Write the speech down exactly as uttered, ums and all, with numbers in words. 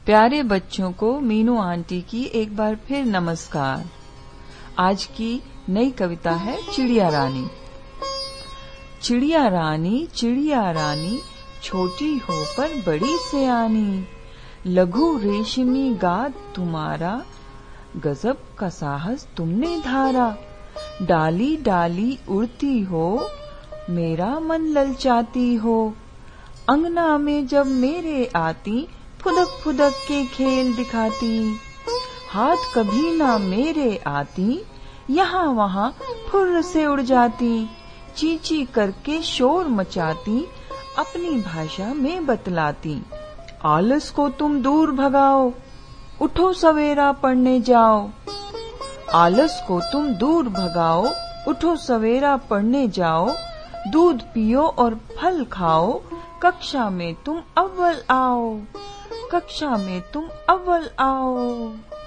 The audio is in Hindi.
प्यारे बच्चों को मीनू आंटी की एक बार फिर नमस्कार। आज की नई कविता है चिड़िया रानी। चिड़िया रानी चिड़िया रानी, छोटी हो पर बड़ी सयानी, लघु रेशमी गाद तुम्हारा, गजब का साहस तुमने धारा। डाली डाली उड़ती हो, मेरा मन ललचाती हो, अंगना में जब मेरे आती, फुदक फुदक के खेल दिखाती। हाथ कभी ना मेरे आती, यहाँ वहाँ फुर्र से उड़ जाती, चींची करके शोर मचाती, अपनी भाषा में बतलाती। आलस को तुम दूर भगाओ, उठो सवेरा पढ़ने जाओ। आलस को तुम दूर भगाओ, उठो सवेरा पढ़ने जाओ। दूध पियो और फल खाओ, कक्षा में तुम अव्वल आओ, कक्षा में तुम अव्वल आओ।